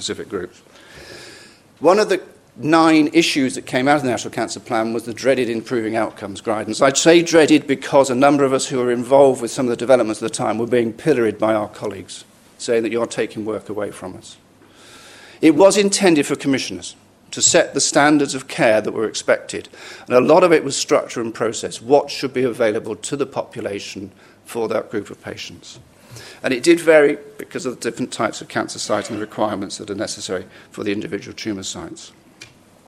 specific groups. One of the 9 issues that came out of the National Cancer Plan was the dreaded improving outcomes guidance. I'd say dreaded because a number of us who were involved with some of the developments at the time were being pilloried by our colleagues, saying that you're taking work away from us. It was intended for commissioners to set the standards of care that were expected, and a lot of it was structure and process. What should be available to the population for that group of patients? And it did vary because of the different types of cancer sites and the requirements that are necessary for the individual tumour sites.